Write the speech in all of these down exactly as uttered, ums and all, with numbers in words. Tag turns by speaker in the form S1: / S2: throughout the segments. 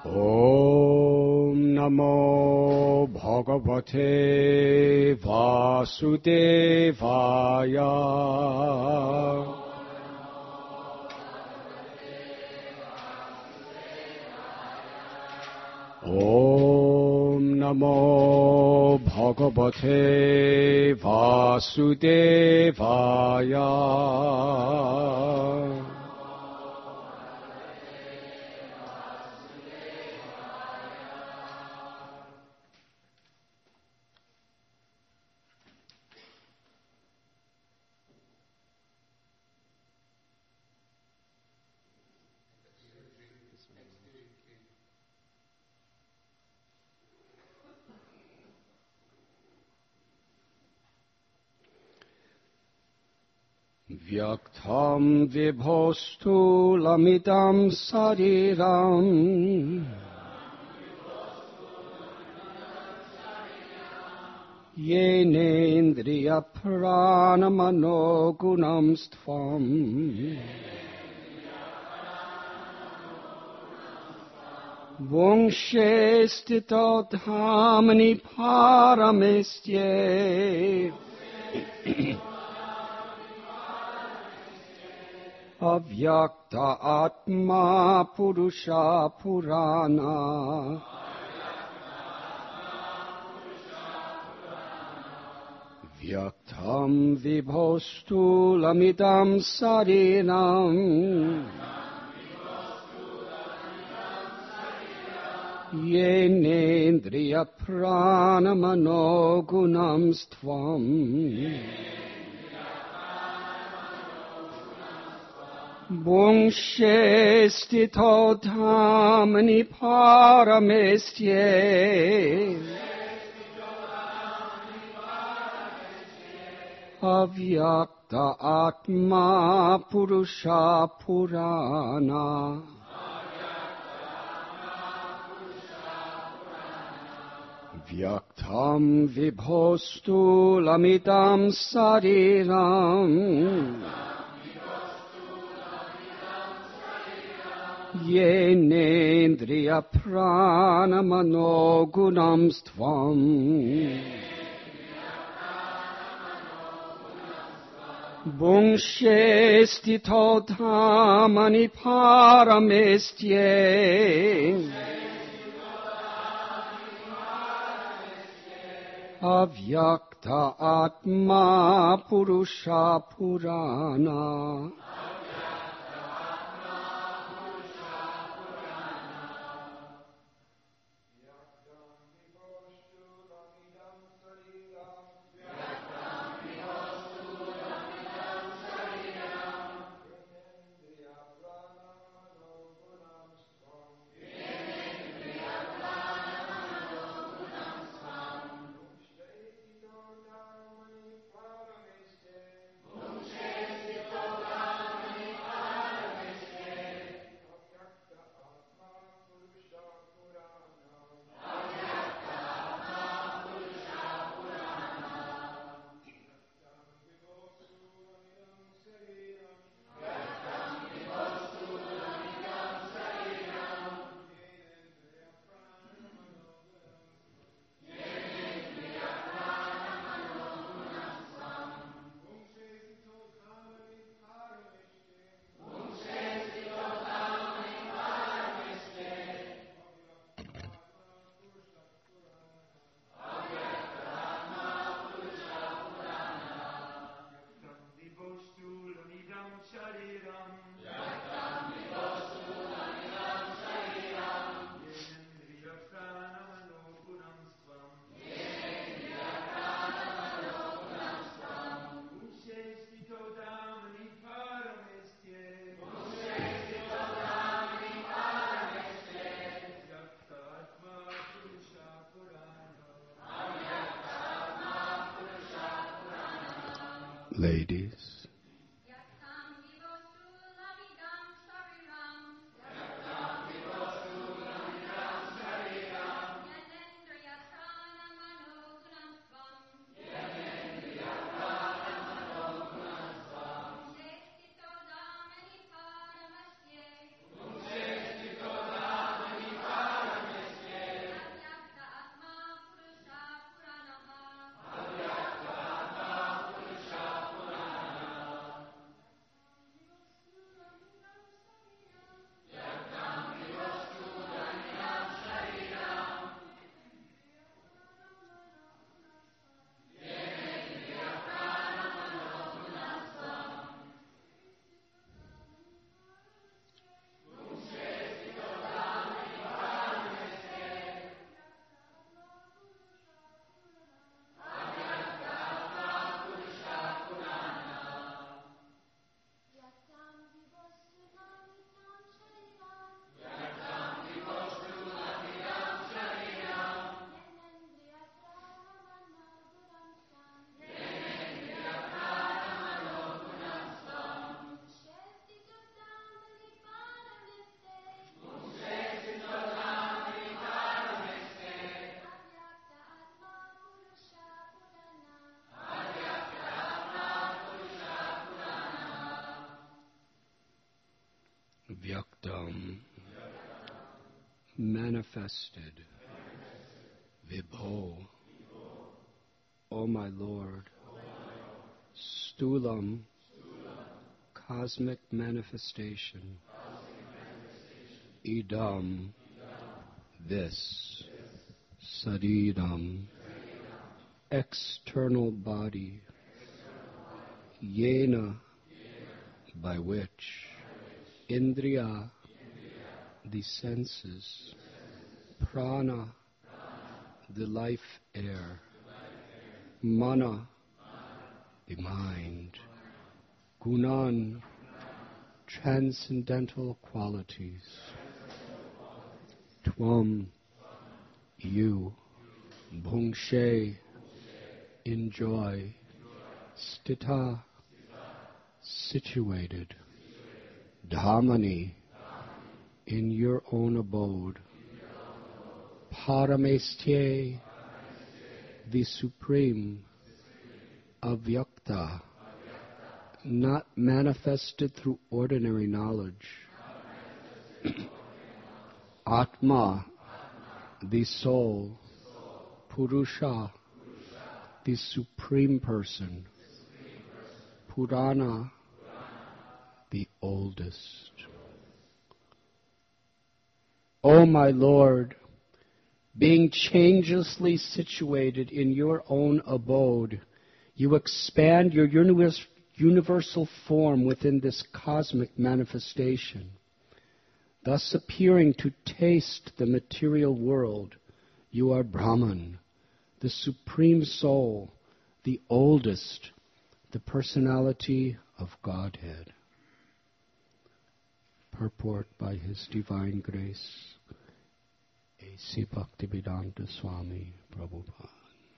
S1: Om Namo Bhagavate Vasudevaya. Om Namo Bhagavate Vasudevaya. Vyaktam vibhostu lamidam sariram yenendriya pranamano gunam stvam Vungshe stito dhamani paramestye Avyakta Atma Purusha Purana Vyaktam Vibhostu Lamidam Sarinam Yenendriya Pranamano Gunam Stvam Vungshe stito dhamani paramestye Avyakta Atma Purusha Purana Vyaktam Vibhostu Lamidam Sariram Yenendriya Pranamano Gunam Stvam Vungshe stito dhamani paramestye Avyakta Atma Purusha Purana Ladies, manifested. Vibho, O my Lord. Stulam, cosmic manifestation. Idam, this. Saridam, external body. Yena, by which. Indriya, the senses. Prana, the life air. Mana, the mind. Gunan, transcendental qualities. Tvam, you. Bhungshe, enjoy. Stita, situated. Dhamani, in your own abode. Paramestye, the supreme. Avyakta, not manifested through ordinary knowledge. Atma, the soul. Purusha, the supreme person. Purana, the oldest. O my Lord, being changelessly situated in your own abode, you expand your universe, universal form within this cosmic manifestation, thus appearing to taste the material world. You are Brahman, the supreme soul, the oldest, the personality of Godhead. Purport by His Divine Grace, A C Bhaktivedanta Swami Prabhupada.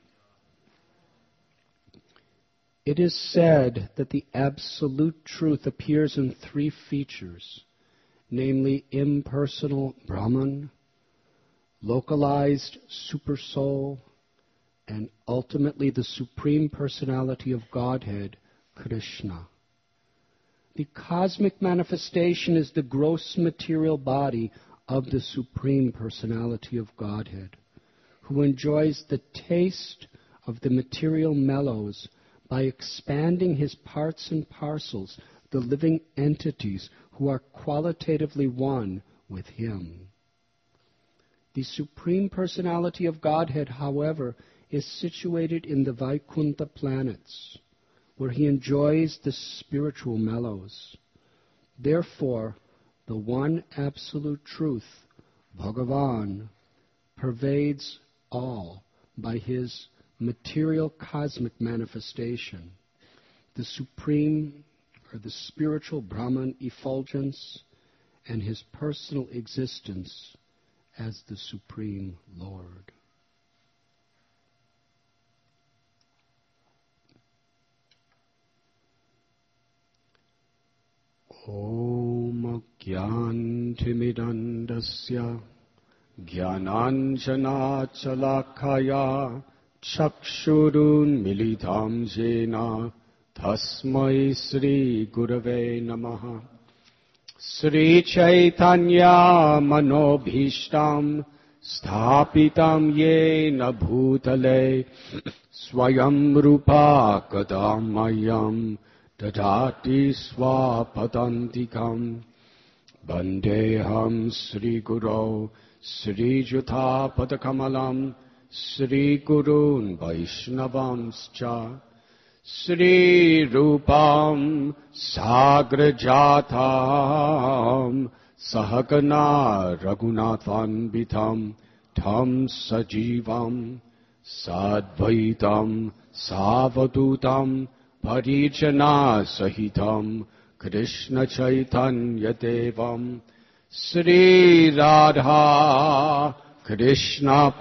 S1: It is said that the Absolute Truth appears in three features, namely impersonal Brahman, localized Supersoul, and ultimately the Supreme Personality of Godhead, Krishna. The cosmic manifestation is the gross material body of the Supreme Personality of Godhead, who enjoys the taste of the material mellows by expanding his parts and parcels, the living entities who are qualitatively one with him. The Supreme Personality of Godhead, however, is situated in the Vaikuntha planets, where he enjoys the spiritual mellows. Therefore, the one absolute truth, Bhagavan, pervades all by his material cosmic manifestation, the supreme or the spiritual Brahman effulgence, and his personal existence as the Supreme Lord. Om Gyantimidandasya Gyananjana Chalakaya Chakshurun Militam Jena Tasmai Sri Gurave Namaha. Sri Chaitanya Manobhishtam Sthapitam Yena Bhutale Swayam Rupa Kadamayam Dadati Swapadantikam Bandeham Sri Guru Sri Jutha Padakamalam Sri Gurun Vaishnavamscha Sri Rupam Sagrajatam Sahagana Raghunathanvitam Tam Sajivam Sadvaitam Savadutam Parijana Sahitam Krishna Chaitanya Devam Sri Radha Krishna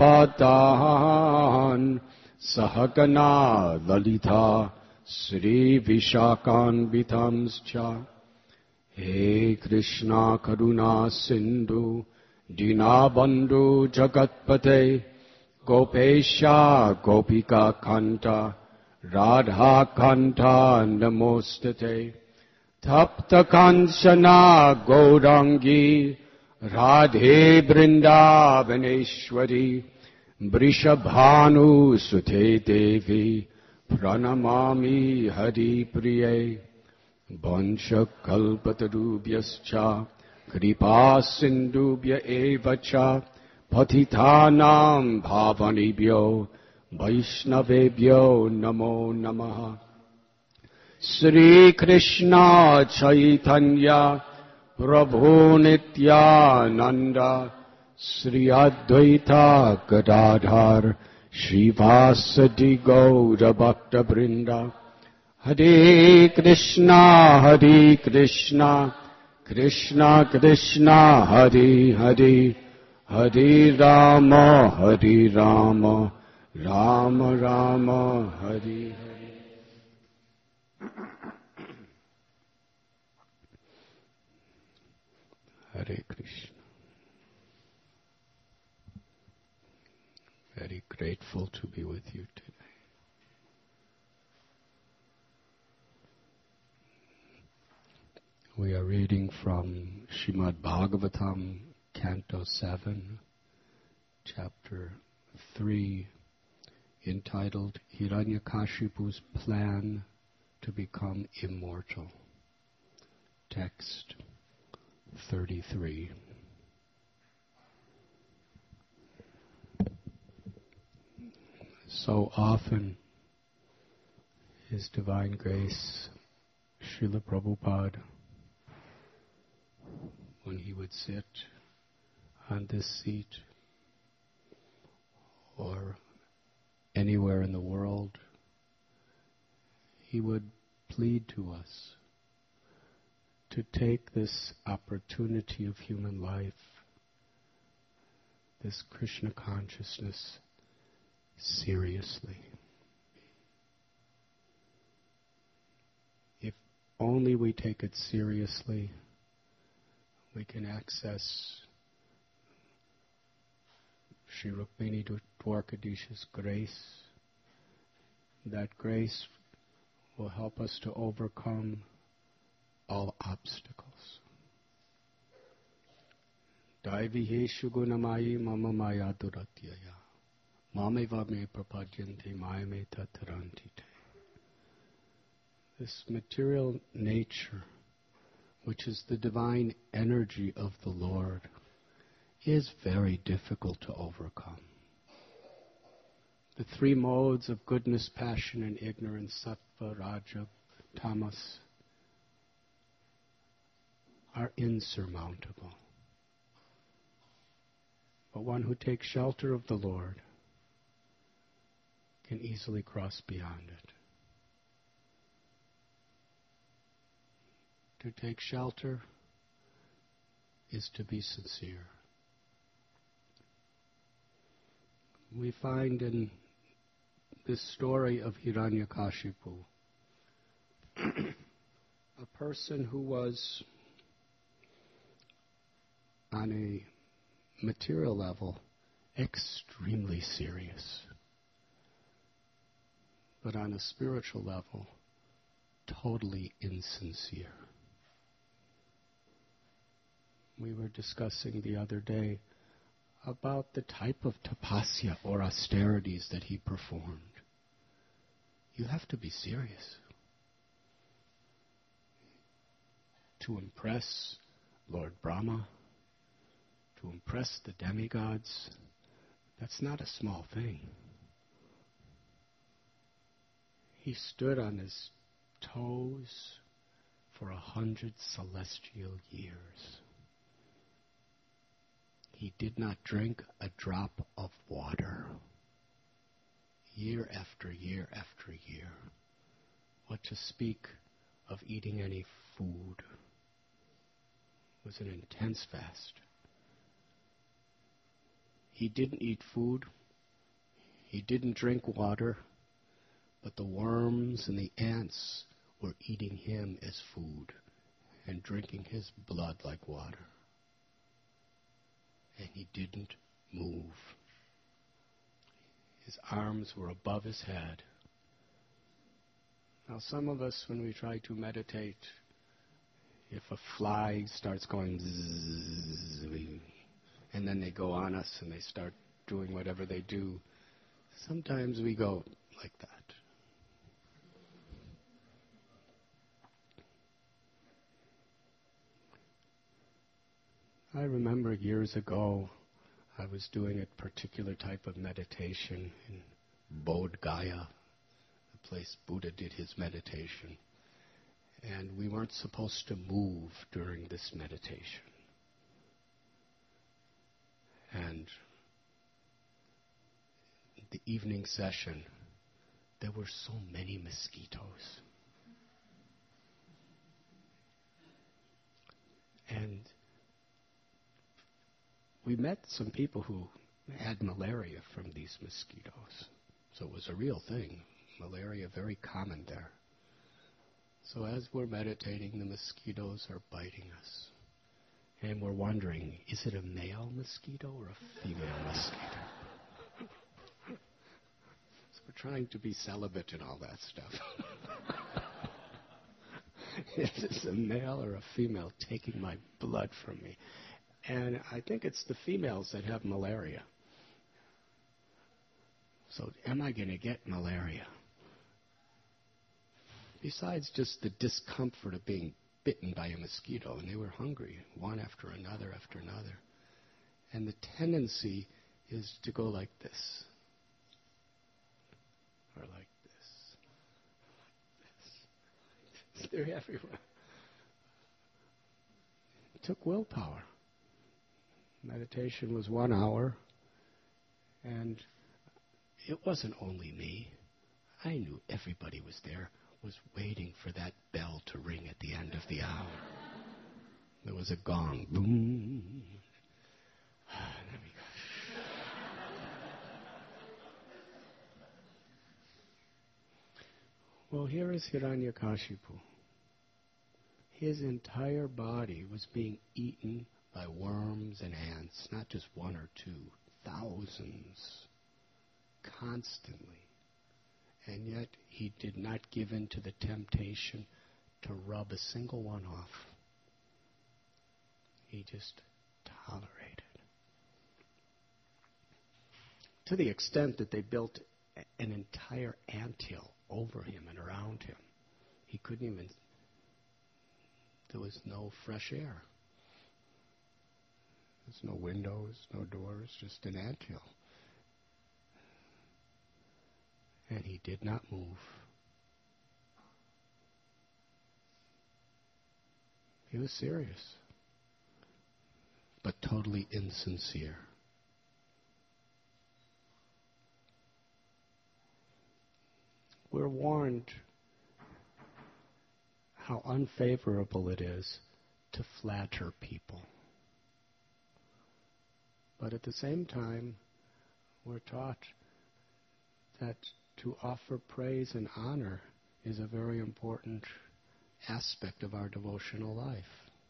S1: Padan Sahagana Lalita Sri Vishakan Vitamscha. He Krishna Karuna Sindhu Dinabandhu Jagatpate Gopesha Gopika Kanta Radha Kanta Namostate Tapta Kanchana Gaurangi Radhe Vrindavaneshwari Vrishabhanu Sute Devi Pranamami Hari Priye Vansha Kalpatarubhyascha Kripa Sindubhya Evacha Patithanam Bhavanibhyo Vaishnavebhyo Namo Namaha. Sri Krishna Chaitanya Prabhu Nityananda Sri Advaita Gadadhar Srivasadi Gaura Bhakta Brinda Hare Krishna Hare Krishna Krishna Krishna Hare Hare Hare Rama Hare Rama Rama Rama Hare Hare. Hare Krishna. Very grateful to be with you today. We are reading from Srimad Bhagavatam, Canto seven, Chapter three, entitled Hiranyakashipu's Plan to Become Immortal. Text thirty-three. So often, His Divine Grace, Srila Prabhupada, when he would sit on this seat or anywhere in the world, he would plead to us to take this opportunity of human life, this Krishna consciousness, seriously. If only we take it seriously, we can access Sri Rukmini Dwarkadish's grace. That grace will help us to overcome all obstacles. Daiviheshu gunamayi mama maya duratyaya mameva me prapadyante mayame tatarantite. This material nature, which is the divine energy of the Lord, is very difficult to overcome. The three modes of goodness, passion, and ignorance, sattva, raja, tamas, are insurmountable. But one who takes shelter of the Lord can easily cross beyond it. To take shelter is to be sincere. We find in this story of Hiranyakashipu a person who was on a material level extremely serious, but on a spiritual level totally insincere. We were discussing the other day about the type of tapasya or austerities that he performed. You have to be serious to impress Lord Brahma, to impress the demigods. That's not a small thing. He stood on his toes for a hundred celestial years. He did not drink a drop of water. Year after year after year. What to speak of eating any food? It was an intense fast. He didn't eat food. He didn't drink water. But the worms and the ants were eating him as food and drinking his blood like water. And he didn't move. His arms were above his head. Now some of us, when we try to meditate, If a fly starts going zzz, we, and then they go on us and they start doing whatever they do, sometimes we go like that. I remember years ago, I was doing a particular type of meditation in Bodh Gaya, the place Buddha did his meditation. And we weren't supposed to move during this meditation. And the evening session, there were so many mosquitoes. And we met some people who had malaria from these mosquitoes. So it was a real thing. Malaria, very common there. So as we're meditating, the mosquitoes are biting us. And we're wondering, is it a male mosquito or a female mosquito? So we're trying to be celibate and all that stuff. Is this a male or a female taking my blood from me? And I think it's the females that have malaria. So am I going to get malaria? Besides just the discomfort of being bitten by a mosquito, and they were hungry, one after another after another. And the tendency is to go like this, or like this, like this. They're everywhere. It took willpower. Meditation was one hour, and it wasn't only me. I knew everybody was there, was waiting for that bell to ring at the end of the hour. There was a gong. Boom. There we go. Well, here is Hiranyakashipu. His entire body was being eaten by worms and ants, not just one or two, thousands, constantly. And yet he did not give in to the temptation to rub a single one off. He just tolerated. To the extent that they built an entire anthill over him and around him. He couldn't even, there was no fresh air. There's no windows, no doors, just an anthill. And he did not move. He was serious, but totally insincere. We're warned how unfavorable it is to flatter people. But at the same time, we're taught that to offer praise and honor is a very important aspect of our devotional life.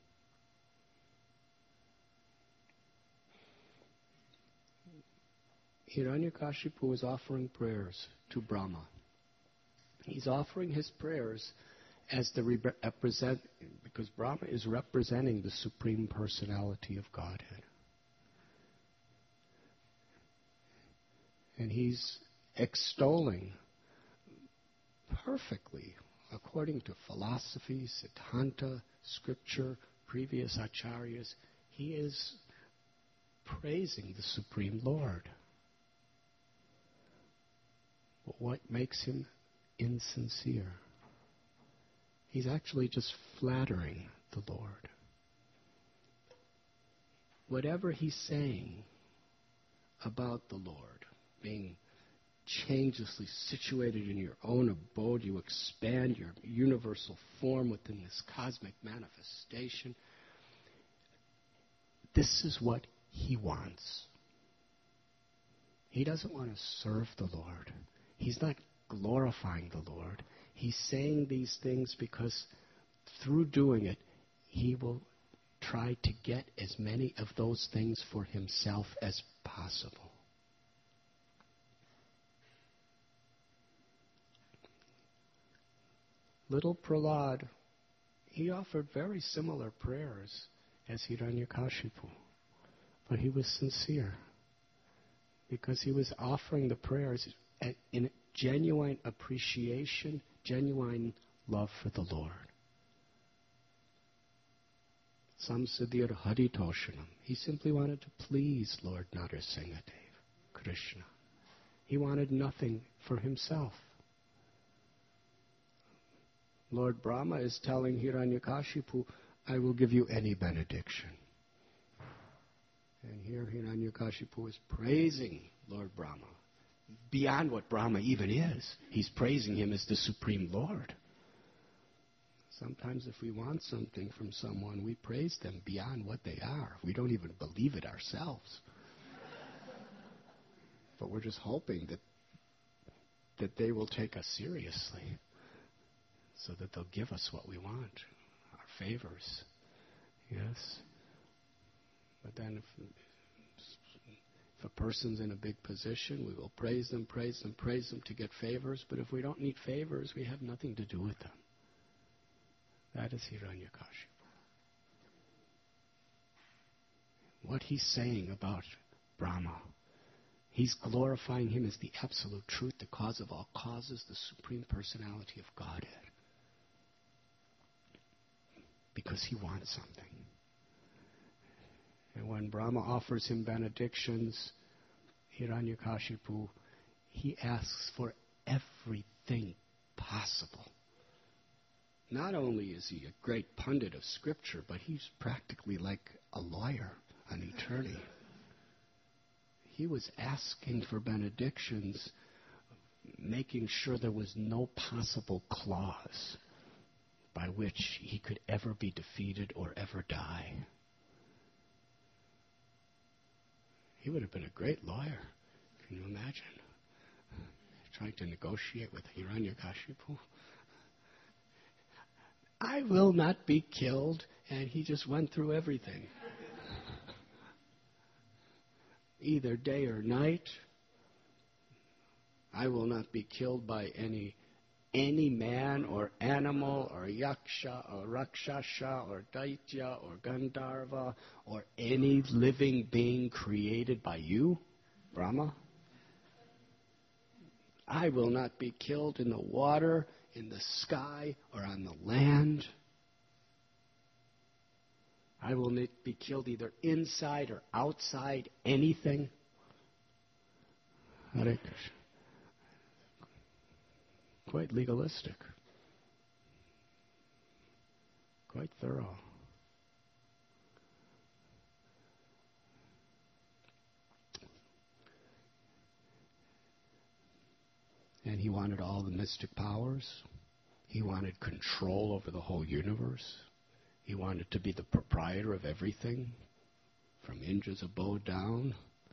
S1: Hiranyakashipu is offering prayers to Brahma. He's offering his prayers as the re- represent, because Brahma is representing the Supreme Personality of Godhead. And he's extolling perfectly, according to philosophy, Siddhanta, scripture, previous acharyas, he is praising the Supreme Lord. But what makes him insincere? He's actually just flattering the Lord. Whatever he's saying about the Lord, being changelessly situated in your own abode, you expand your universal form within this cosmic manifestation. This is what he wants. He doesn't want to serve the Lord. He's not glorifying the Lord. He's saying these things because through doing it, he will try to get as many of those things for himself as possible. Little Prahlad, he offered very similar prayers as Hiranyakashipu, but he was sincere because he was offering the prayers in genuine appreciation, genuine love for the Lord. Samsadir Haritoshanam. He simply wanted to please Lord Narasimhadev, Krishna. He wanted nothing for himself. Lord Brahma is telling Hiranyakashipu, I will give you any benediction. And here Hiranyakashipu is praising Lord Brahma. Beyond what Brahma even is. He's praising him as the Supreme Lord. Sometimes if we want something from someone, we praise them beyond what they are. We don't even believe it ourselves. But we're just hoping that that they will take us seriously so that they'll give us what we want, our favors. Yes? But then if, if a person's in a big position, we will praise them, praise them, praise them to get favors. But if we don't need favors, we have nothing to do with them. That is Hiranyakashipu. What he's saying about Brahma, he's glorifying him as the absolute truth, the cause of all causes, the supreme personality of Godhead. Because he wants something. And when Brahma offers him benedictions, Hiranyakashipu, he asks for everything possible. Not only is he a great pundit of scripture, but he's practically like a lawyer, an attorney. He was asking for benedictions, making sure there was no possible clause by which he could ever be defeated or ever die. He would have been a great lawyer. Can you imagine? Trying to negotiate with Hiranyakashipu. I will not be killed, and he just went through everything. Either day or night, I will not be killed by any any man or animal or yaksha or rakshasa or daitya or gandharva or any living being created by you, Brahma. I will not be killed in the water, in the sky, or on the land. I will not be killed either inside or outside anything. Hare Krishna. Quite legalistic. Quite thorough. And he wanted all the mystic powers. He wanted control over the whole universe. He wanted to be the proprietor of everything, from Indra's abode down.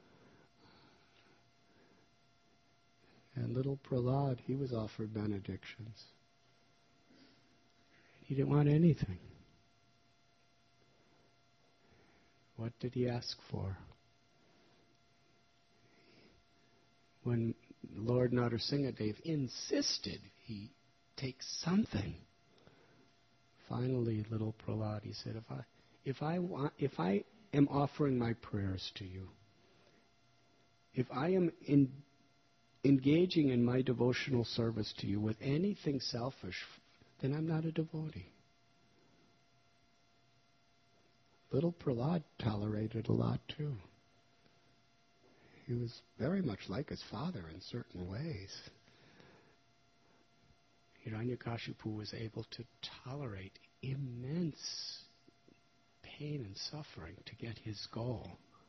S1: And little Prahlad, he was offered benedictions. He didn't want anything. What did he ask for? When Lord Narasimhadev insisted he take something, finally, little Prahlad, he said, if I, if I want, if I am offering my prayers to you, if I am in, engaging in my devotional service to you with anything selfish, then I'm not a devotee. Little Prahlad tolerated a lot too. He was very much like his father in certain ways. Hiranyakashipu was able to tolerate immense pain and suffering to get his goal.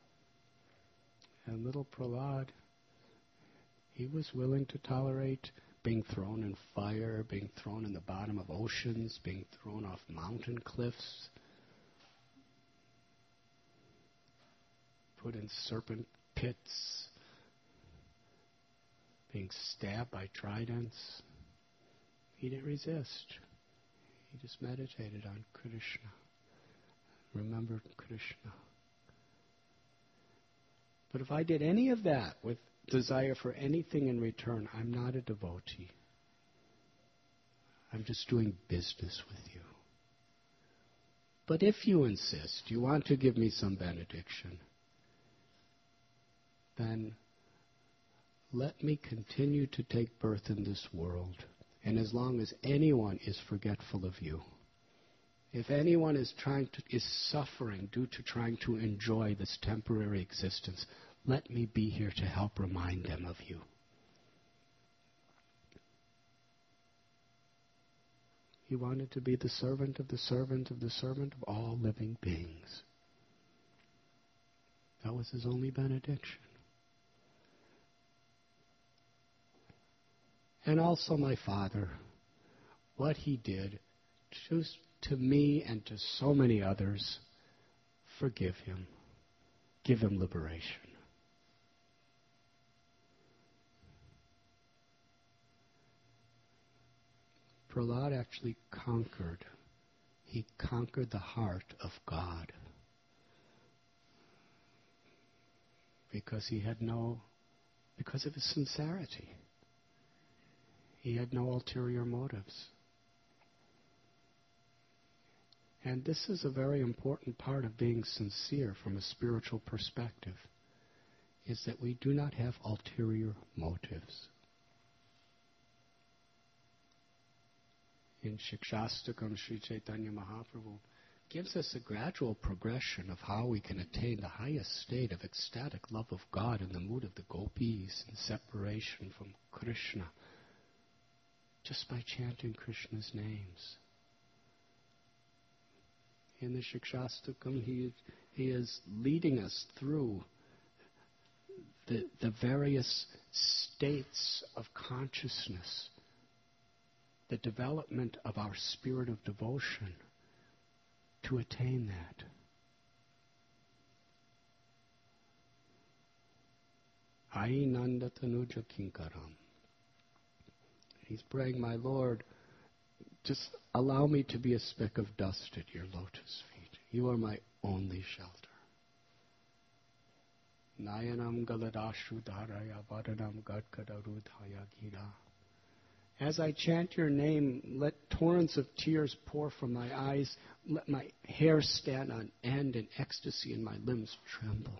S1: And little Prahlad, he was willing to tolerate being thrown in fire, being thrown in the bottom of oceans, being thrown off mountain cliffs, put in serpent pits, being stabbed by tridents. He didn't resist. He just meditated on Krishna. Remembered Krishna. But if I did any of that with desire for anything in return, I'm not a devotee. I'm just doing business with you. But if you insist, you want to give me some benediction, then let me continue to take birth in this world. And as long as anyone is forgetful of you, if anyone is trying to, is suffering due to trying to enjoy this temporary existence, let me be here to help remind them of you. He wanted to be the servant of the servant of the servant of all living beings. That was his only benediction. And also my Father, what he did, just to me and to so many others, forgive him. Give him liberation. Prahlad actually conquered. He conquered the heart of God. Because he had no, because of his sincerity. He had no ulterior motives. And this is a very important part of being sincere from a spiritual perspective, is that we do not have ulterior motives. In Shikshastakam, Sri Chaitanya Mahaprabhu gives us a gradual progression of how we can attain the highest state of ecstatic love of God in the mood of the gopis and separation from Krishna, just by chanting Krishna's names. In the Shikshastakam, he, he is leading us through the, the various states of consciousness, the development of our spirit of devotion to attain that. Ai Nanda Tanuja Kinkaram. He's praying, my Lord, just allow me to be a speck of dust at your lotus feet. You are my only shelter. Nayanam Galadashu Dharaya Vadanam Gadkadarudhaya Gira. As I chant your name, let torrents of tears pour from my eyes. Let my hair stand on end in ecstasy and my limbs tremble.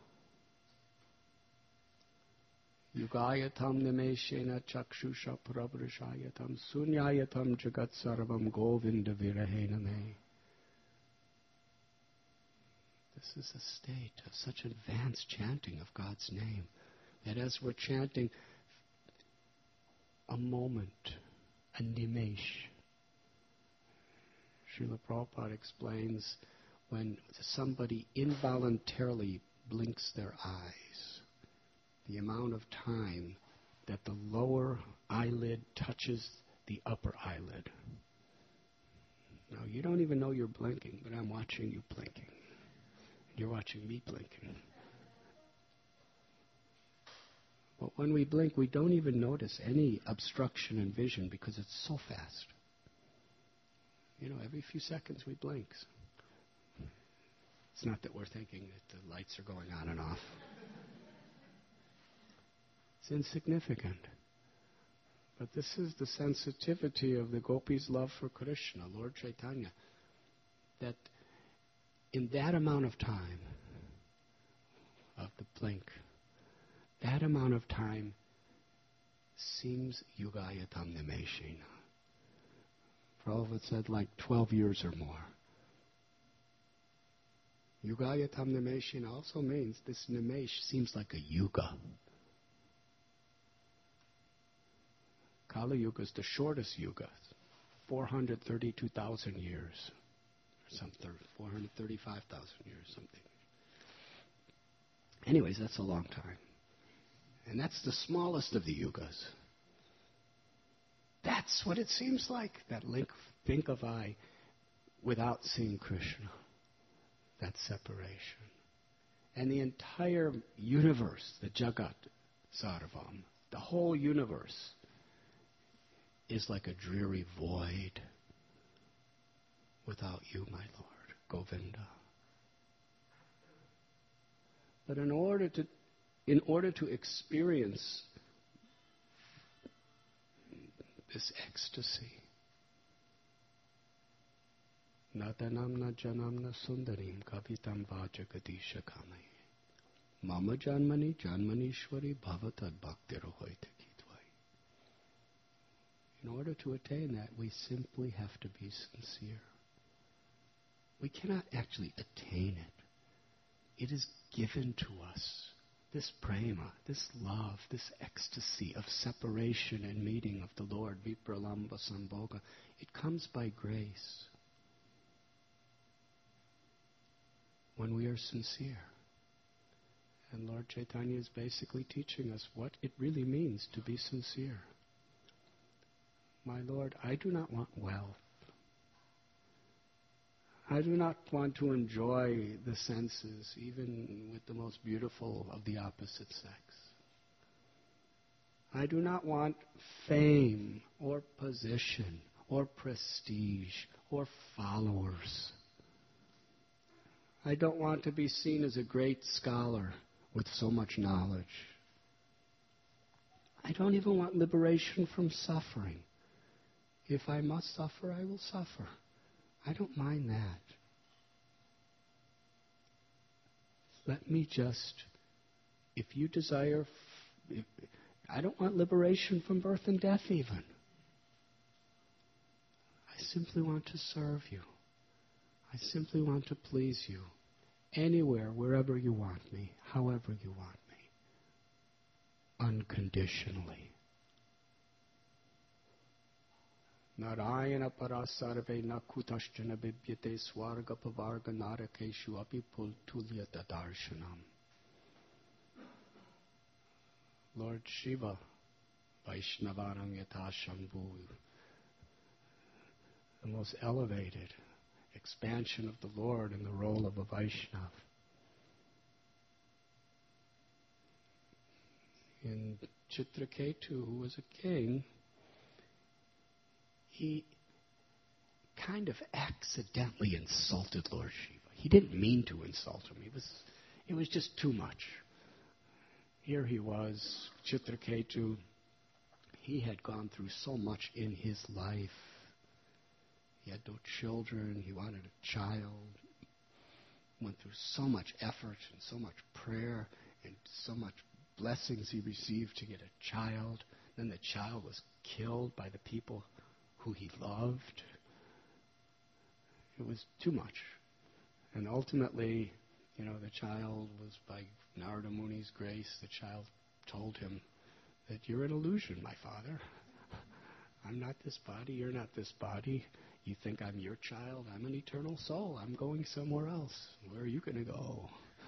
S1: Yugayatam nimeshena chakshusha prabhrishayatam sunyayatam jagat sarvam govinda virahena me. This is a state of such advanced chanting of God's name that as we're chanting, a moment, a nimesh. Srila Prabhupada explains when somebody involuntarily blinks their eyes, the amount of time that the lower eyelid touches the upper eyelid. Now, you don't even know you're blinking, but I'm watching you blinking. You're watching me blinking. But when we blink, we don't even notice any obstruction in vision because it's so fast. You know, every few seconds we blink. It's not that we're thinking that the lights are going on and off. It's insignificant. But this is the sensitivity of the gopis' love for Krishna, Lord Chaitanya, that in that amount of time of the blink, that amount of time seems yugayatam nimeshena. Prabhupada said like twelve years or more. Yugayatam nimeshena also means this nimesh seems like a yuga. Kali Yuga is the shortest yuga, four hundred thirty-two thousand years, or some four hundred thirty-five thousand years, something. Anyways, that's a long time. And that's the smallest of the yugas. That's what it seems like, that link, blink of eye without seeing Krishna, that separation. And the entire universe, the Jagat Sarvam, the whole universe is like a dreary void without you, my Lord, Govinda. But in order to In order to experience this ecstasy, Natanamna janamna sundarim kavitam vajagadisha kamai. Mama janmani janmanishwari bhavatad bhaktirohoite kidvai. In order to attain that, we simply have to be sincere. We cannot actually attain it. It is given to us. This prema, this love, this ecstasy of separation and meeting of the Lord, vipralamba sambhoga, it comes by grace. When we are sincere. And Lord Chaitanya is basically teaching us what it really means to be sincere. My Lord, I do not want wealth. I do not want to enjoy the senses, even with the most beautiful of the opposite sex. I do not want fame or position or prestige or followers. I don't want to be seen as a great scholar with so much knowledge. I don't even want liberation from suffering. If I must suffer, I will suffer. I don't mind that. Let me just, if you desire, if, I don't want liberation from birth and death even. I simply want to serve you. I simply want to please you. Anywhere, wherever you want me, however you want me. Unconditionally. Narayana parasarve nakutaschana bibyate swarga pavarga narakeshu api pultulya dadarshanam. Lord Shiva, Vaishnavanam yata shambhu, the most elevated expansion of the Lord in the role of a Vaishnava. In Chitraketu, who was a king, he kind of accidentally insulted Lord Shiva. He didn't mean to insult him. It was, it was just too much. Here he was, Chitraketu. He had gone through so much in his life. He had no children. He wanted a child. Went through so much effort and so much prayer and so much blessings he received to get a child. Then the child was killed by the people who he loved. It was too much. And ultimately, you know, the child was, by Narada Muni's grace, the child told him that you're an illusion, my father. I'm not this body, you're not this body. You think I'm your child, I'm an eternal soul. I'm going somewhere else. Where are you going to go?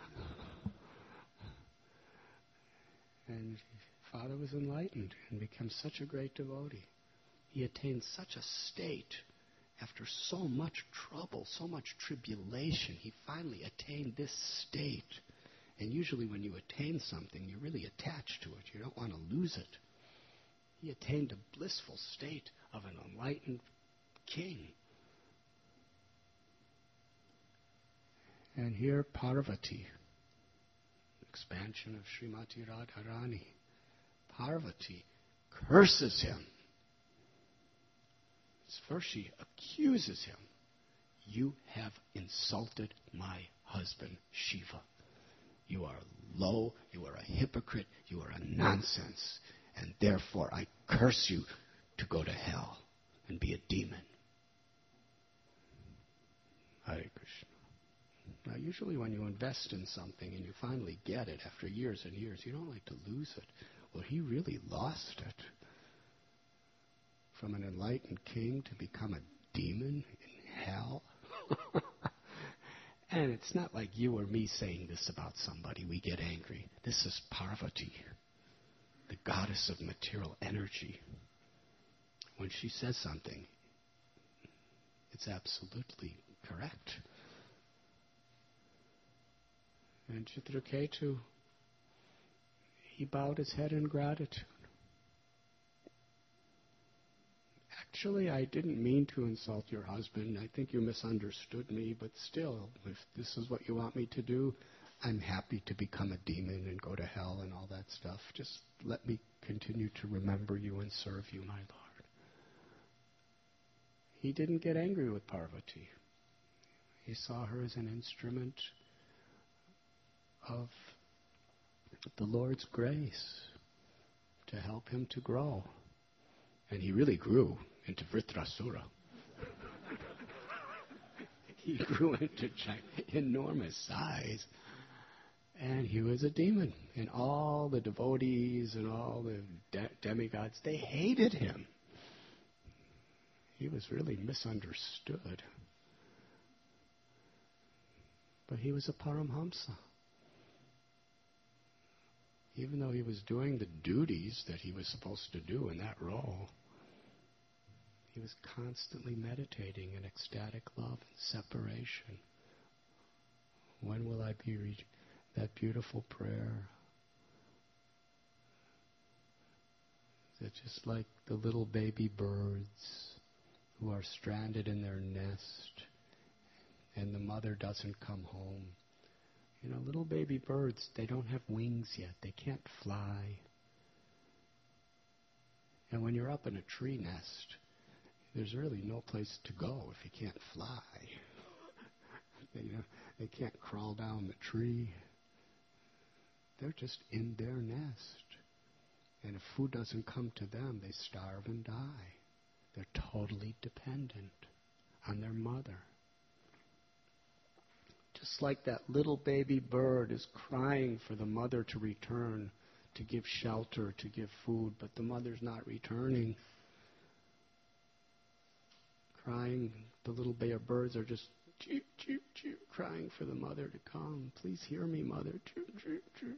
S1: And father was enlightened and became such a great devotee. He attained such a state after so much trouble, so much tribulation. He finally attained this state. And usually when you attain something, you're really attached to it. You don't want to lose it. He attained a blissful state of an enlightened king. And here Parvati, expansion of Srimati Radharani, Parvati curses him. First she accuses him. You have insulted my husband Shiva. You are low, you are a hypocrite, you are a nonsense, and therefore I curse you to go to hell and be a demon. Hare Krishna. Now usually when you invest in something and you finally get it after years and years, you don't like to lose it. Well, he really lost it. From an enlightened king to become a demon in hell. And it's not like you or me saying this about somebody. We get angry. This is Parvati, the goddess of material energy. When she says something, it's absolutely correct. And Chitraketu, he bowed his head in gratitude. Actually, I didn't mean to insult your husband. I think you misunderstood me, but still, if this is what you want me to do, I'm happy to become a demon and go to hell and all that stuff. Just let me continue to remember you and serve you, my Lord. He didn't get angry with Parvati. He saw her as an instrument of the Lord's grace to help him to grow. And he really grew into Vritrasura. He grew into enormous size. And he was a demon. And all the devotees and all the de- demigods, they hated him. He was really misunderstood. But he was a Paramhamsa. Even though he was doing the duties that he was supposed to do in that role, he was constantly meditating in ecstatic love and separation. When will I be reached? That beautiful prayer. It's just like the little baby birds who are stranded in their nest and the mother doesn't come home. You know, little baby birds, they don't have wings yet. They can't fly. And when you're up in a tree nest, there's really no place to go if you can't fly. they, you know, they can't crawl down the tree. They're just in their nest. And if food doesn't come to them, they starve and die. They're totally dependent on their mother. Just like that little baby bird is crying for the mother to return, to give shelter, to give food, but the mother's not returning. Crying, the little baby birds are just choot, choot, choot, crying for the mother to come. Please hear me, mother. Choot, choot, choot.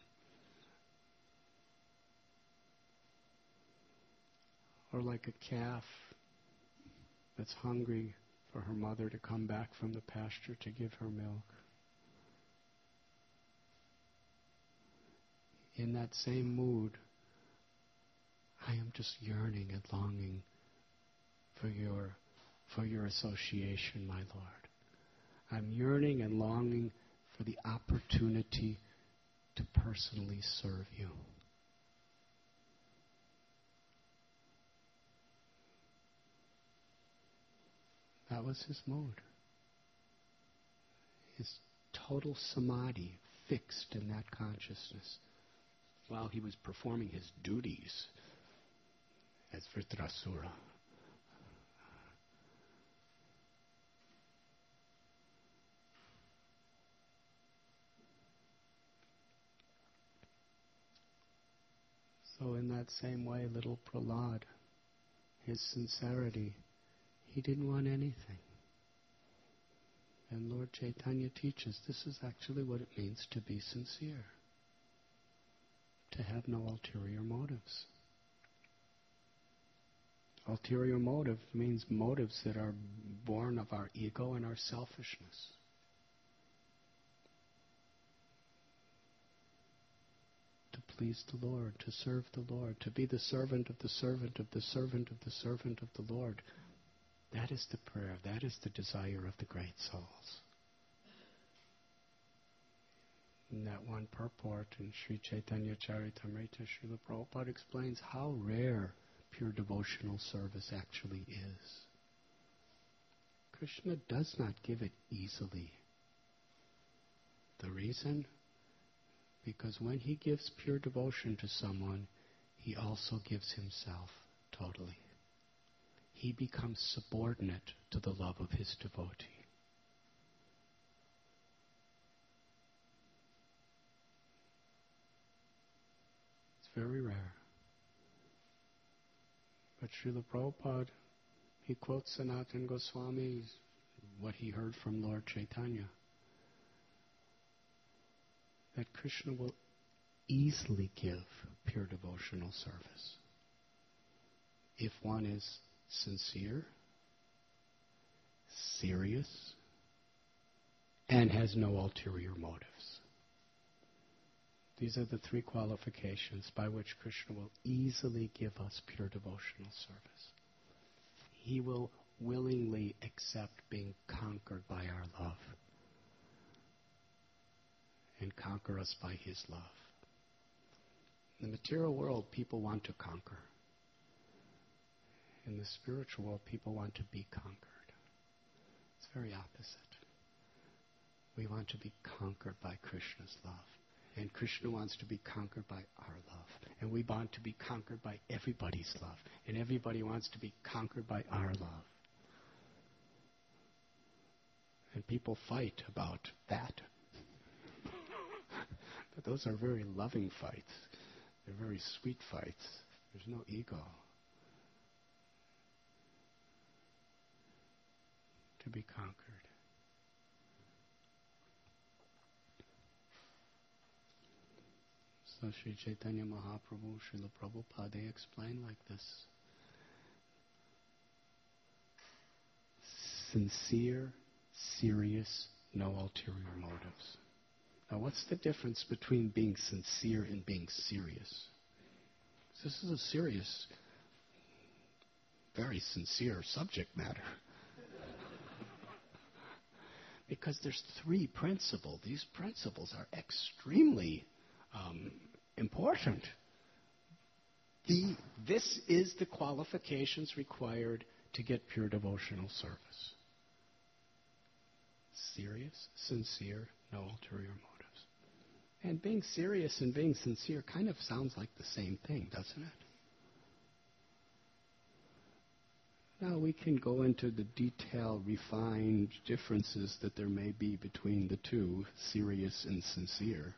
S1: Or like a calf that's hungry for her mother to come back from the pasture to give her milk. In that same mood, I am just yearning and longing for your, for your association, my Lord. I'm yearning and longing for the opportunity to personally serve you. That was his mood. His total samadhi fixed in that consciousness while he was performing his duties as Vritrasura. So in that same way, little Prahlad, his sincerity, he didn't want anything. And Lord Chaitanya teaches this is actually what it means to be sincere. To have no ulterior motives. Ulterior motive means motives that are born of our ego and our selfishness. To please the Lord, to serve the Lord, to be the servant of the servant of the servant of the servant of the Lord. That is the prayer, that is the desire of the great souls. In that one purport in Sri Chaitanya Charitamrita, Srila Prabhupada explains how rare pure devotional service actually is. Krishna does not give it easily. The reason? Because when he gives pure devotion to someone, he also gives himself totally. He becomes subordinate to the love of his devotee. It's very rare. But Srila Prabhupada, he quotes Sanatana Goswami, what he heard from Lord Chaitanya, that Krishna will easily give pure devotional service if one is sincere, serious, and has no ulterior motives. These are the three qualifications by which Krishna will easily give us pure devotional service. He will willingly accept being conquered by our love and conquer us by his love. In the material world, people want to conquer. In the spiritual world, people want to be conquered. It's very opposite. We want to be conquered by Krishna's love. And Krishna wants to be conquered by our love. And we want to be conquered by everybody's love. And everybody wants to be conquered by our love. And people fight about that. But those are very loving fights. They're very sweet fights. There's no ego. To be conquered. So Sri Chaitanya Mahaprabhu, Srila Prabhupada, they explain like this. Sincere, serious, no ulterior motives. Now what's the difference between being sincere and being serious? This is a serious, very sincere subject matter. Because there's three principles. These principles are extremely um, important. The, this is the qualifications required to get pure devotional service. Serious, sincere, no ulterior motives. And being serious and being sincere kind of sounds like the same thing, doesn't it? Now we can go into the detailed, refined differences that there may be between the two, serious and sincere.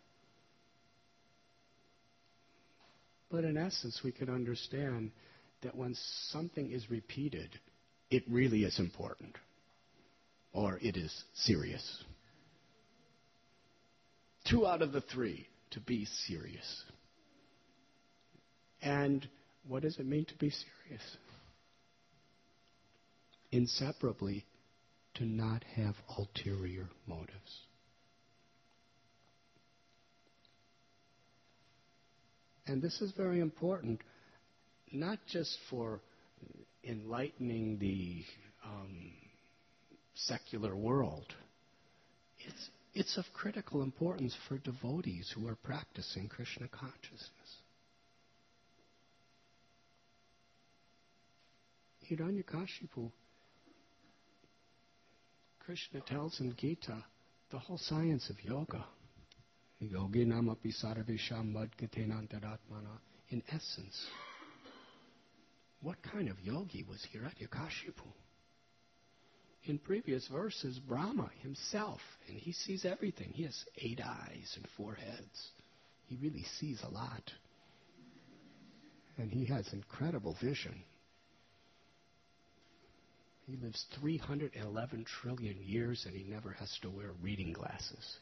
S1: But in essence, we can understand that when something is repeated, it really is important, or it is serious. Two out of the three, to be serious. And what does it mean to be serious? Inseparably, to not have ulterior motives. And this is very important, not just for enlightening the um, secular world. It's, it's of critical importance for devotees who are practicing Krishna consciousness. Hiranyakashipu, Krishna tells in Gita the whole science of yoga. Yoginam api sarvesham vadgatenantaratmana. In essence, what kind of yogi was Hiranyakashipu? In previous verses, Brahma himself, and he sees everything. He has eight eyes and four heads. He really sees a lot. And he has incredible vision. He lives three hundred eleven trillion years and he never has to wear reading glasses.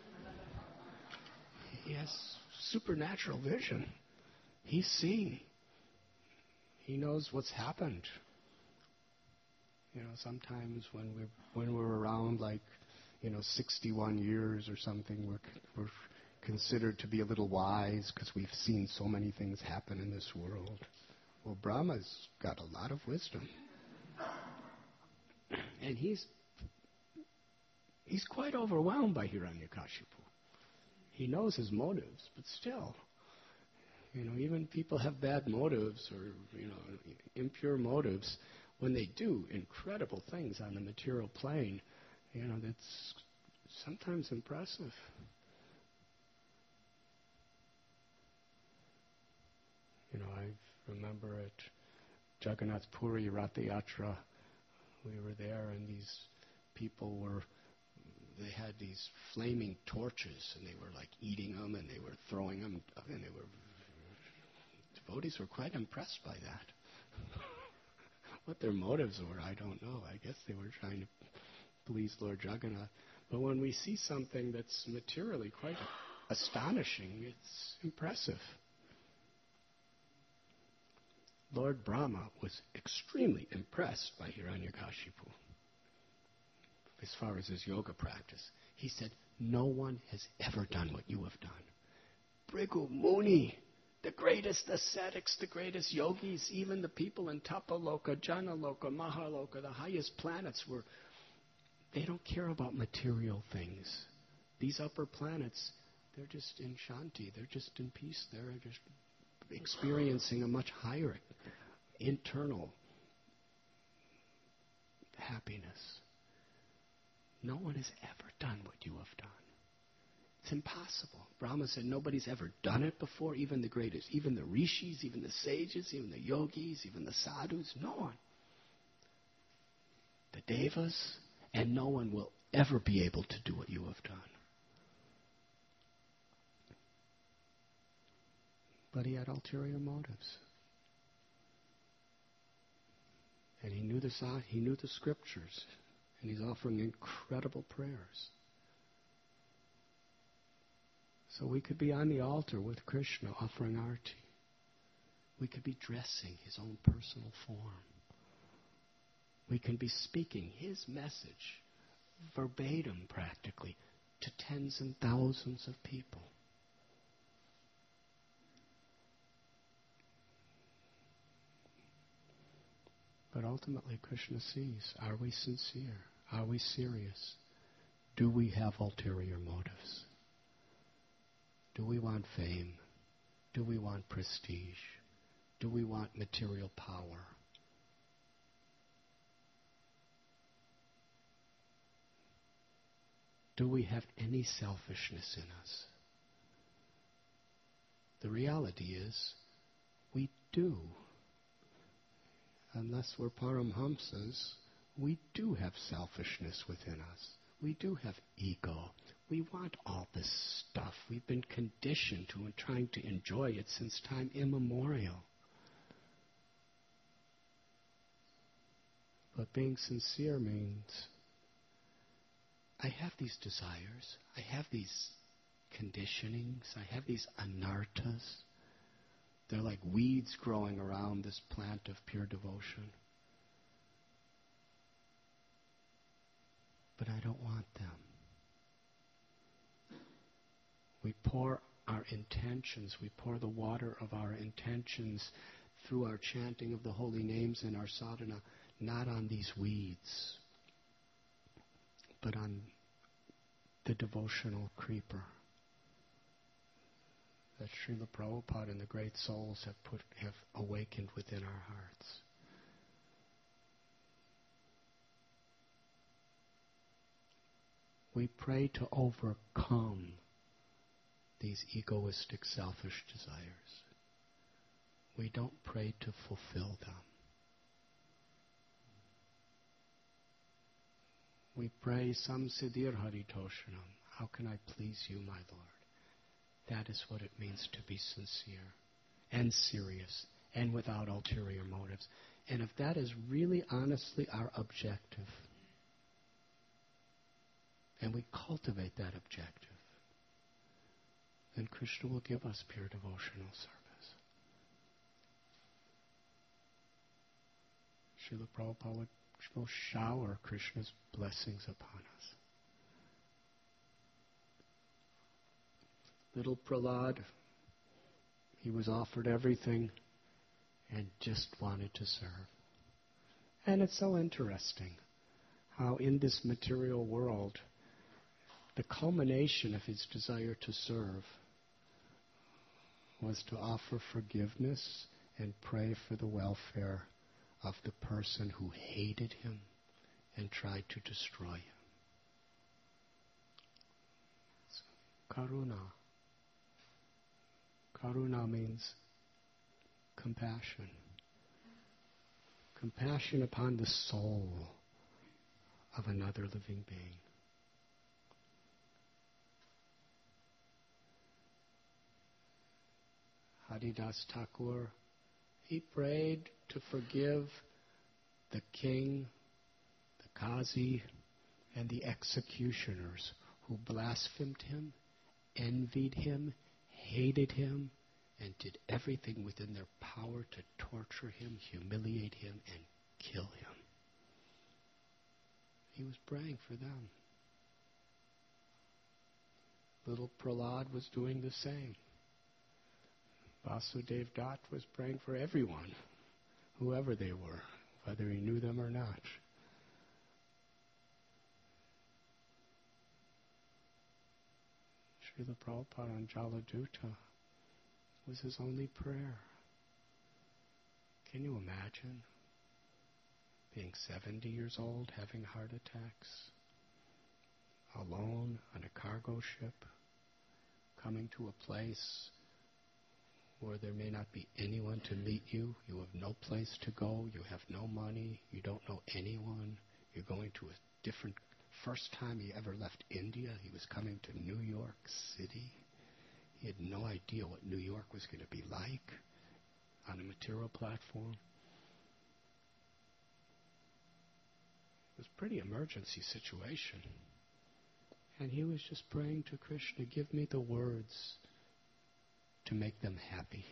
S1: He has supernatural vision. He's seeing. He knows what's happened. You know, sometimes when we're, when we're around like, you know, sixty-one years or something, we're, we're considered to be a little wise because we've seen so many things happen in this world. Well, Brahma's got a lot of wisdom. And he's he's quite overwhelmed by Hiranyakashipu. He knows his motives, but still, you know, even people have bad motives or, you know, impure motives. When they do incredible things on the material plane, you know, that's sometimes impressive. You know, I remember at Jagannath Puri Ratha Yatra, we were there and these people were, they had these flaming torches and they were like eating them and they were throwing them, and they were, devotees were quite impressed by that. What their motives were, I don't know. I guess they were trying to please Lord Jagannath. But when we see something that's materially quite astonishing, it's impressive. Lord Brahma was extremely impressed by Hiranyakashipu as far as his yoga practice. He said, no one has ever done what you have done. Bhrigu Muni, the greatest ascetics, the greatest yogis, even the people in Tapaloka, Janaloka, Mahaloka, the highest planets, were, they don't care about material things. These upper planets, they're just in shanti, they're just in peace, they're just experiencing a much higher internal happiness. No one has ever done what you have done. It's impossible. Brahma said nobody's ever done it before, even the greatest, even the rishis, even the sages, even the yogis, even the sadhus. No one. The devas, and no one will ever be able to do what you have done. But he had ulterior motives. And he knew the he knew the scriptures, and he's offering incredible prayers. So we could be on the altar with Krishna offering arti. We could be dressing his own personal form. We can be speaking his message verbatim practically to tens and thousands of people. But ultimately, Krishna sees, are we sincere? Are we serious? Do we have ulterior motives? Do we want fame? Do we want prestige? Do we want material power? Do we have any selfishness in us? The reality is, we do. Unless we're Paramhamsas, we do have selfishness within us. We do have ego. We want all this stuff. We've been conditioned to and trying to enjoy it since time immemorial. But being sincere means I have these desires. I have these conditionings. I have these anartas. They're like weeds growing around this plant of pure devotion. But I don't want them. We pour our intentions, we pour the water of our intentions through our chanting of the holy names in our sadhana, not on these weeds, but on the devotional creeper that Srila Prabhupada and the great souls have put have awakened within our hearts. We pray to overcome these egoistic, selfish desires. We don't pray to fulfill them. We pray Sam Siddhir Haritoshanam. How can I please you, my Lord? That is what it means to be sincere and serious and without ulterior motives. And if that is really honestly our objective, and we cultivate that objective, then Krishna will give us pure devotional service. Srila Prabhupada will shower Krishna's blessings upon us. Little Prahlad, he was offered everything and just wanted to serve. And it's so interesting how in this material world, the culmination of his desire to serve was to offer forgiveness and pray for the welfare of the person who hated him and tried to destroy him. So, karuna. Karuna means compassion. Compassion upon the soul of another living being. Haridas Thakur, he prayed to forgive the king, the Qazi, and the executioners who blasphemed him, envied him, hated him, and did everything within their power to torture him, humiliate him, and kill him. He was praying for them. Little Prahlad was doing the same. Vasudev Dutt was praying for everyone, whoever they were, whether he knew them or not. Srila Prabhupada on Jaladuta was his only prayer. Can you imagine being seventy years old, having heart attacks, alone on a cargo ship, coming to a place where there may not be anyone to meet you. You have no place to go. You have no money. You don't know anyone. You're going to a different... First time he ever left India, he was coming to New York City. He had no idea what New York was going to be like on a material platform. It was a pretty emergency situation. And he was just praying to Krishna, give me the words to make them happy.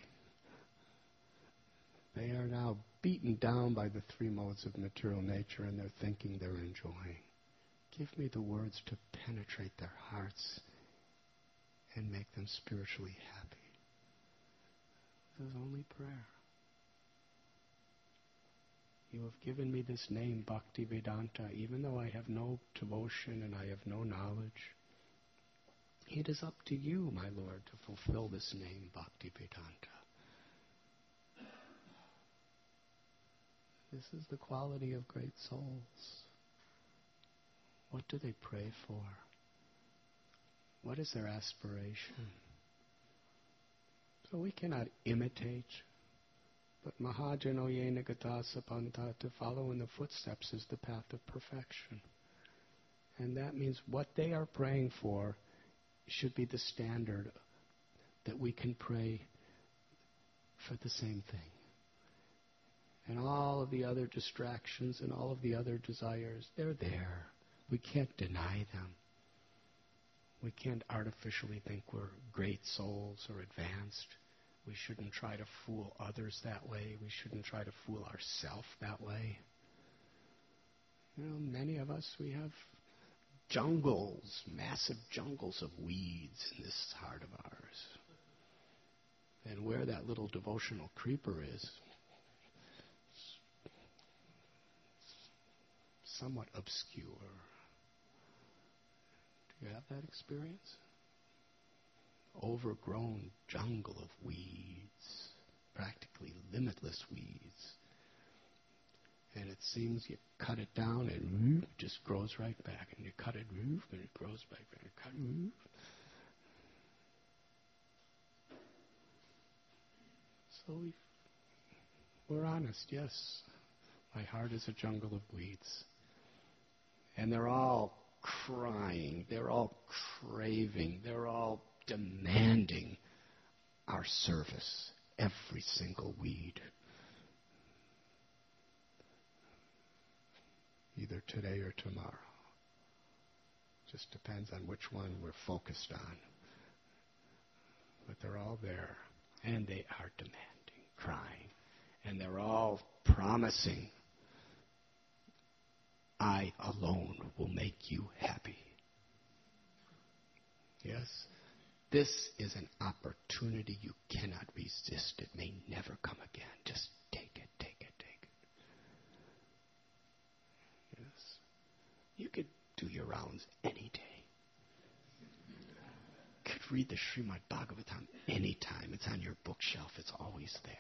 S1: They are now beaten down by the three modes of material nature, and they're thinking they're enjoying. Give me the words to penetrate their hearts and make them spiritually happy. This is only prayer. You have given me this name, Bhaktivedanta, even though I have no devotion and I have no knowledge. It is up to you, my Lord, to fulfill this name, Bhaktivedanta. This is the quality of great souls. What do they pray for? What is their aspiration? So we cannot imitate, but Mahajano Yena Gata Sapanta, to follow in the footsteps is the path of perfection. And that means what they are praying for should be the standard, that we can pray for the same thing. And all of the other distractions and all of the other desires, they're there. We can't deny them. We can't artificially think we're great souls or advanced. We shouldn't try to fool others that way. We shouldn't try to fool ourselves that way. You know, many of us, we have jungles, massive jungles of weeds in this heart of ours. And where that little devotional creeper is, somewhat obscure. Do you have that experience? Overgrown jungle of weeds, practically limitless weeds. And it seems you cut it down and it just grows right back. And you cut it and it grows back. And you cut it. So we, we're honest, yes. My heart is a jungle of weeds. And they're all crying. They're all craving. They're all demanding our service. Every single weed. Either today or tomorrow. Just depends on which one we're focused on. But they're all there. And they are demanding, crying. And they're all promising, I alone will make you happy. Yes? This is an opportunity you cannot resist. It may never come again. Just take it, take it, take it. Yes? You could do your rounds any day. You could read the Srimad Bhagavatam any time. It's on your bookshelf. It's always there.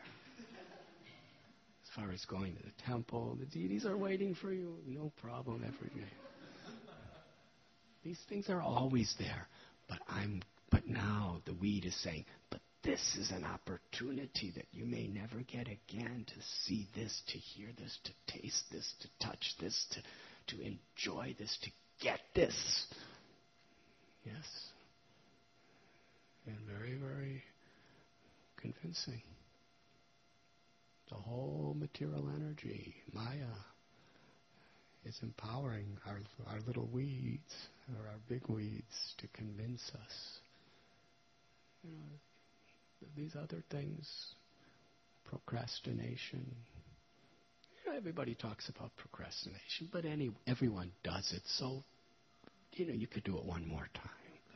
S1: As far as going to the temple, the deities are waiting for you. No problem every day. These things are always there. But I'm but now the weed is saying, but this is an opportunity that you may never get again, to see this, to hear this, to taste this, to touch this, to, to enjoy this, to get this. Yes. And very, very convincing. The whole material energy, Maya, is empowering our our little weeds or our big weeds to convince us. You know, these other things, procrastination. You know, everybody talks about procrastination, but any everyone does it. So, you know, you could do it one more time.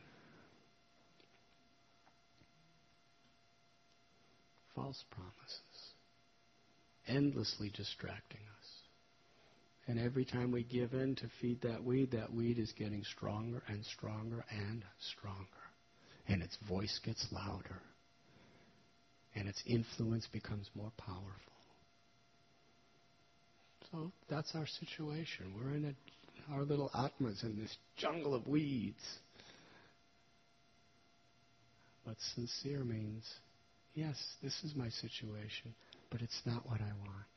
S1: False promises. Endlessly distracting us. And every time we give in to feed that weed, that weed is getting stronger and stronger and stronger. And its voice gets louder. And its influence becomes more powerful. So that's our situation. We're in a our little atmas in this jungle of weeds. But sincere means, yes, this is my situation, but it's not what I want.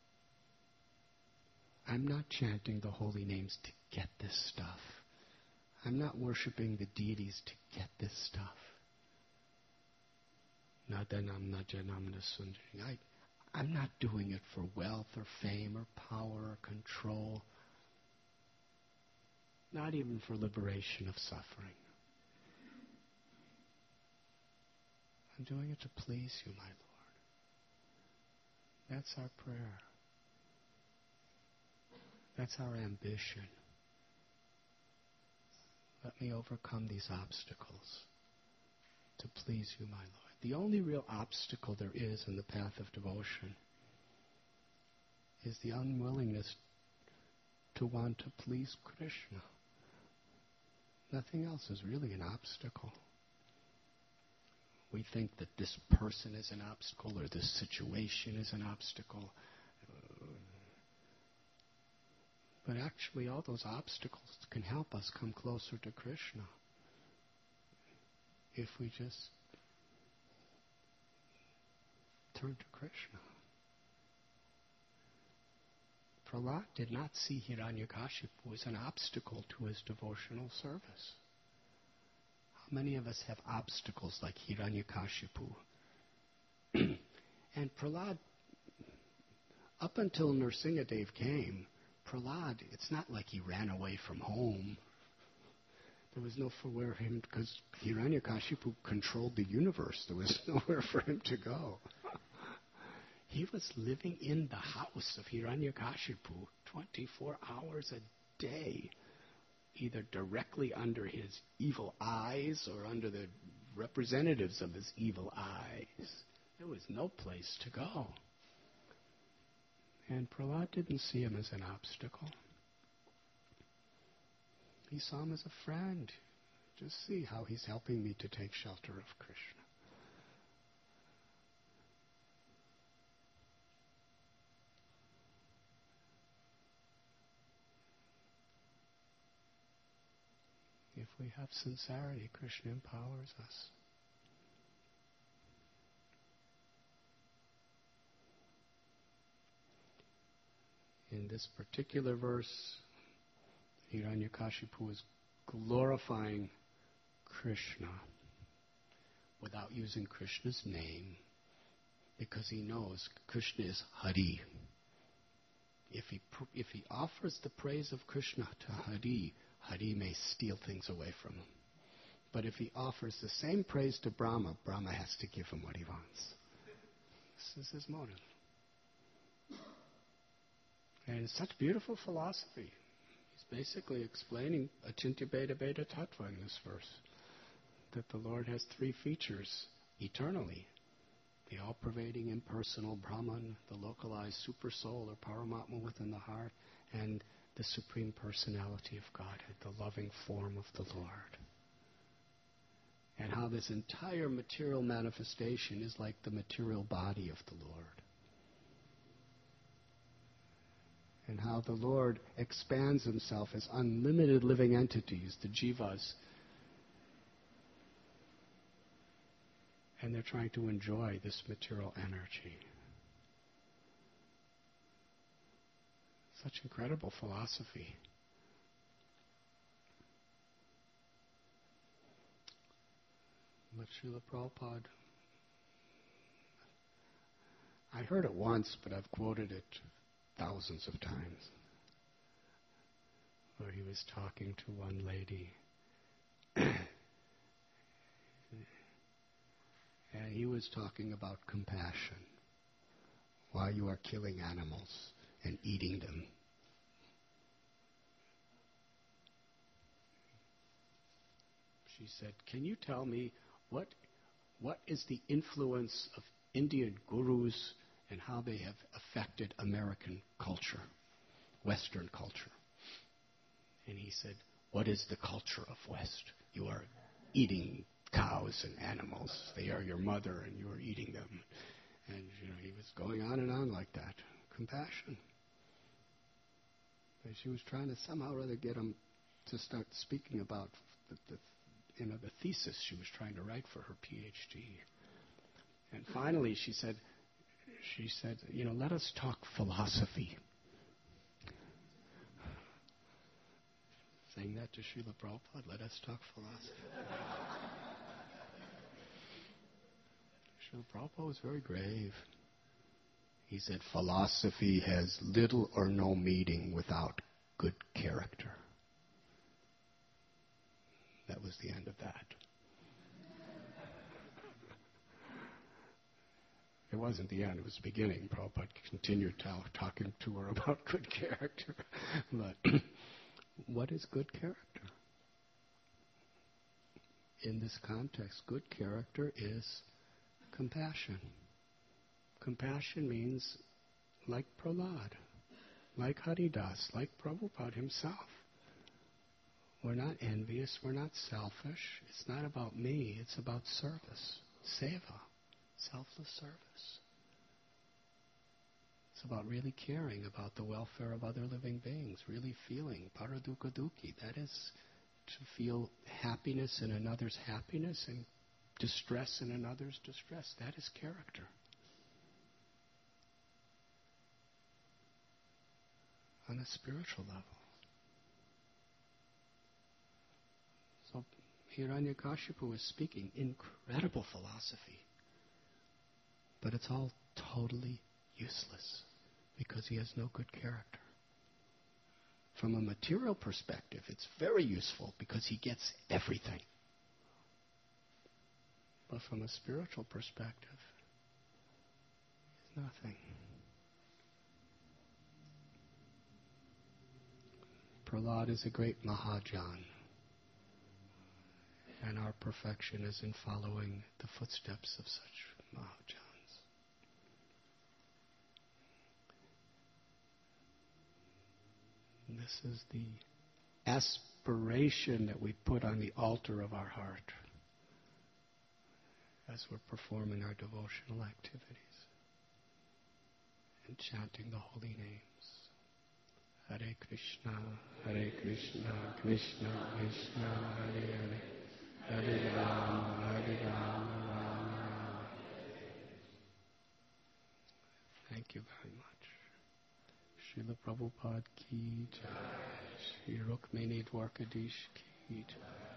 S1: I'm not chanting the holy names to get this stuff. I'm not worshiping the deities to get this stuff. Nadanam najanam nasundari. I, I'm not doing it for wealth or fame or power or control. Not even for liberation of suffering. I'm doing it to please you, my Lord. That's our prayer. That's our ambition. Let me overcome these obstacles to please you, my Lord. The only real obstacle there is in the path of devotion is the unwillingness to want to please Krishna. Nothing else is really an obstacle. We think that this person is an obstacle or this situation is an obstacle. But actually all those obstacles can help us come closer to Krishna if we just turn to Krishna. Prahlad did not see Hiranyakashipu as an obstacle to his devotional service. How many of us have obstacles like Hiranyakashipu? And Prahlad, up until Nrsingadev came, Prahlad, it's not like he ran away from home. There was nowhere for him, because Hiranyakashipu controlled the universe. There was nowhere for him to go. He was living in the house of Hiranyakashipu twenty-four hours a day, either directly under his evil eyes or under the representatives of his evil eyes. There was no place to go. And Prahlad didn't see him as an obstacle. He saw him as a friend. Just see how he's helping me to take shelter of Krishna. If we have sincerity, Krishna empowers us. In this particular verse, Hiranyakashipu is glorifying Krishna without using Krishna's name, because he knows Krishna is Hari. If he pr- if he offers the praise of Krishna to Hari, Hari may steal things away from him. But if he offers the same praise to Brahma, Brahma has to give him what he wants. This is his motive. And it's such beautiful philosophy. He's basically explaining Achintya Bheda Bheda Tattva in this verse. That the Lord has three features eternally. The all-pervading impersonal Brahman, the localized super-soul or Paramatma within the heart, and the Supreme Personality of Godhead, the loving form of the Lord. And how this entire material manifestation is like the material body of the Lord. And how the Lord expands himself as unlimited living entities, the jivas. And they're trying to enjoy this material energy. Such incredible philosophy. But Srila Prabhupada, I heard it once, but I've quoted it thousands of times, where he was talking to one lady. And he was talking about compassion. Why you are killing animals and eating them. She said, can you tell me what what is the influence of Indian gurus and how they have affected American culture, Western culture? And he said, what is the culture of West? You are eating cows and animals. They are your mother and you are eating them. And you know, he was going on and on like that. Compassion. And she was trying to somehow or other get him to start speaking about the, the, you know, the thesis she was trying to write for her PhD. And finally, she said, she said, you know, let us talk philosophy. Saying that to Srila Prabhupada, let us talk philosophy. Srila Prabhupada was very grave. He said, philosophy has little or no meaning without good character. That was the end of that. It wasn't the end, it was the beginning. Prabhupada continued talk, talking to her about good character. But what is good character? In this context, good character is compassion. Compassion means like Prahlad, like Haridas, like Prabhupada himself. We're not envious, we're not selfish. It's not about me, it's about service, seva, selfless service. It's about really caring about the welfare of other living beings, really feeling paradukha dukhi. That is to feel happiness in another's happiness and distress in another's distress. That is character. On a spiritual level. So Hiranyakashipu is speaking incredible philosophy, but it's all totally useless because he has no good character. From a material perspective, it's very useful because he gets everything. But from a spiritual perspective, it's nothing. Prahlad is a great Mahajan, and our perfection is in following the footsteps of such Mahajans. This is the aspiration that we put on the altar of our heart as we're performing our devotional activities and chanting the holy names. Hare Krishna, Hare Krishna, Krishna Krishna, Hare Hare, Hare Rama, Hare Rama, Rama Rama. Thank you very much. Srila Prabhupada ki jai, Shri Rukmini Dwarkadish ki jai.